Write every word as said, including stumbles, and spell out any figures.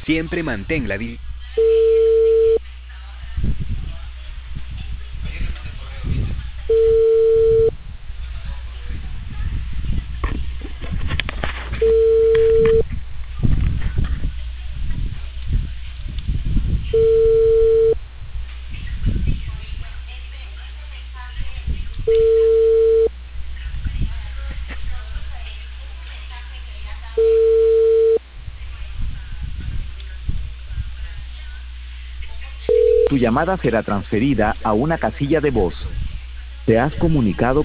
Siempre mantén la di- Tu llamada será transferida a una casilla de voz. Te has comunicado